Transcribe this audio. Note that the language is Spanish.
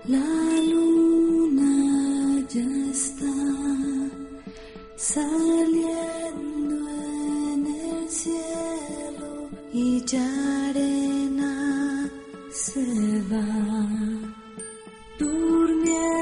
La luna ya está saliendo en el cielo y ya arena se va durmiendo.